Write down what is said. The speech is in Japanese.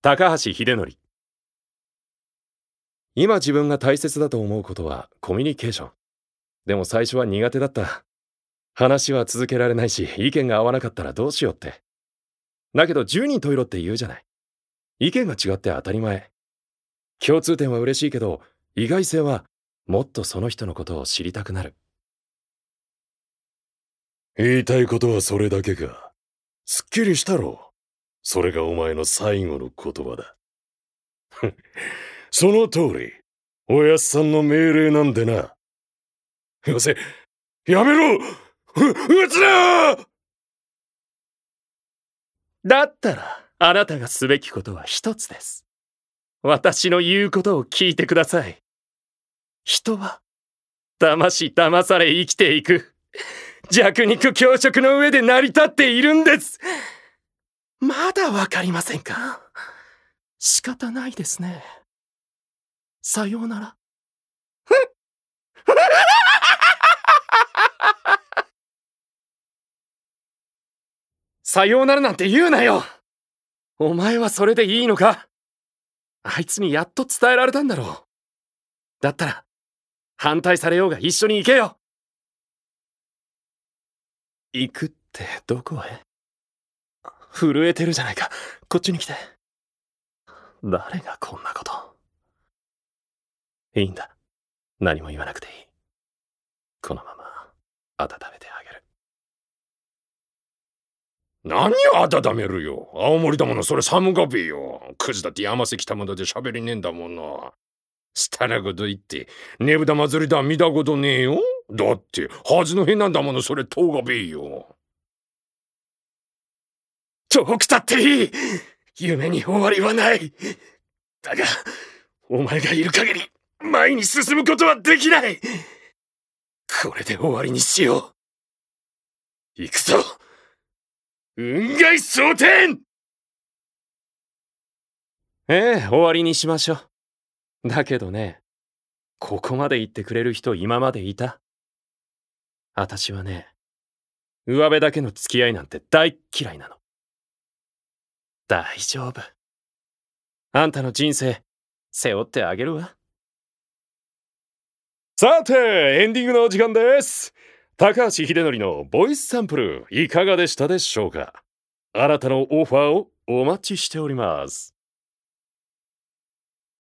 高橋秀則。今自分が大切だと思うことはコミュニケーション。でも最初は苦手だった。話は続けられないし、意見が合わなかったらどうしようって。だけど10人十色って言うじゃない。意見が違って当たり前。共通点は嬉しいけど、意外性はもっとその人のことを知りたくなる。 言いたいことはそれだけか。すっきりしたろ。それがお前の最後の言葉だ。その通り、おやっさんの命令なんでな。よせ、やめろ！撃つな！ だったら、あなたがすべきことは一つです。私の言うことを聞いてください。人は、騙し騙され生きていく。弱肉強食の上で成り立っているんです。まだわかりませんか？仕方ないですね。さようなら。さようならなんて言うなよ。お前はそれでいいのか？あいつにやっと伝えられたんだろう。だったら、反対されようが一緒に行けよ。行くってどこへ？震えてるじゃないか。こっちに来て。誰がこんなこと。いいんだ。何も言わなくていい。このまま温めてあげる。 何を温めるよ。青森だもの、それ寒がべよ。クズだって山関玉田で喋りねえんだもの。したらこと言って、ねぶた祭りだ見たことねえよ。だって、はずの変なんだもの、それ遠がべよ。 遠くたっていい。夢に終わりはない。だが、お前がいる限り、前に進むことはできない。これで終わりにしよう。行くぞ。雲外蒼天。終わりにしましょう。だけどね、ここまで言ってくれる人今までいた？私はね、上辺だけの付き合いなんて大嫌いなの。大丈夫。あんたの人生、背負ってあげるわ。さて、エンディングのお時間です。高橋秀則のボイスサンプル、いかがでしたでしょうか？あなたのオファーをお待ちしております。